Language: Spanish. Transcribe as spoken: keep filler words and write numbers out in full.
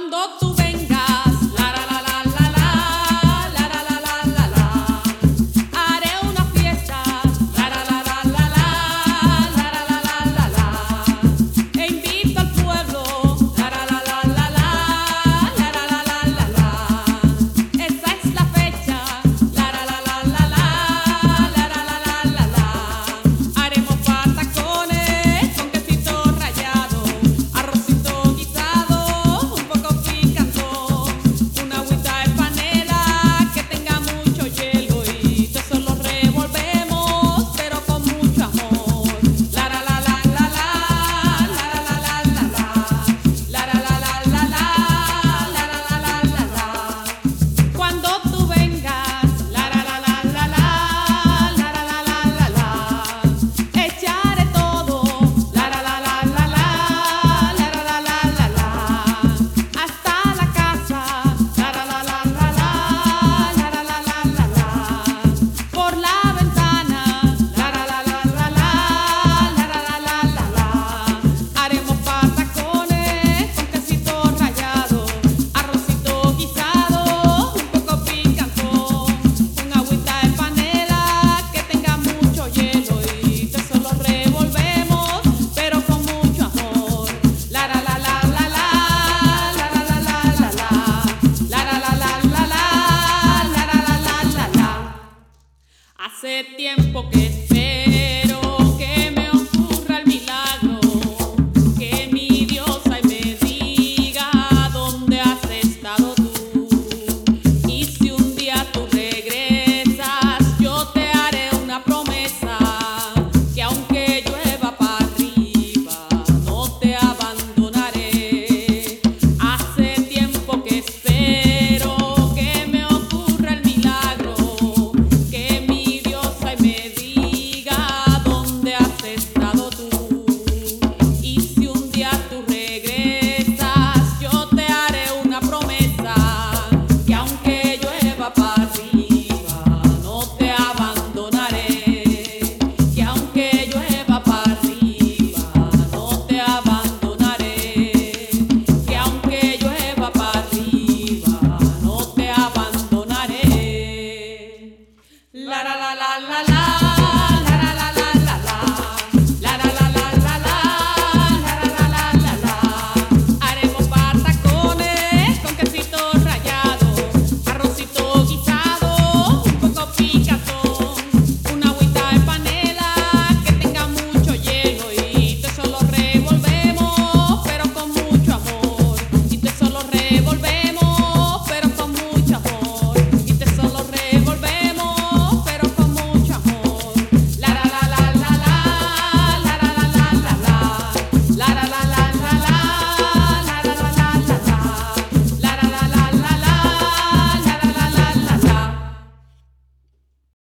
Cuando tú vengas, la la la la la la, la la la la la la, haré una fiesta, la la la la la la, la la la la la la, e invito al pueblo, la la la la la la, la la la la la la. Esa es la fecha, la la la la la la, la la la la la la. Haremos patacones con quesito rallado, arrocito guisado, un poco picantón, una agüita de panela que tenga mucho hielo y todo eso lo revolvemos, pero con mucho amor. La la la la la la, la la la la la la, la la la la la la, la la la la la la. Cuando tú vengas, la la la la la la, la la la la la la, echaré todo, la la la la la la, la la la la la la, hasta la casa, la la la la la la, la la la la la la, por la ventana, la la la la la la, la la la la la la. Haremos patacones con quesito rallado, arrocito guisado, un poco picantón, una agüita de panela que tenga mucho hielo y todo eso lo revolvemos, pero con mucho amor. La la la la la la, la la la la la la, la la la la la la, la la la la la la. Hace tiempo que espero que me ocurra el milagro, que mi diosa y me diga dónde has estado tú. Y si un día tú regresas, yo te haré una promesa, que aunque llueva para arriba, no te abandonaré. Hace tiempo que espero que me ocurra el milagro, que mi diosa y me diga dónde has estado tú. Y si un día tú regresas, yo te haré una promesa, que aunque llueva para arriba, no te abandonaré. Que aunque llueva para arriba, no te abandonaré. Que aunque llueva para arriba, no te abandonaré. La la la la la la.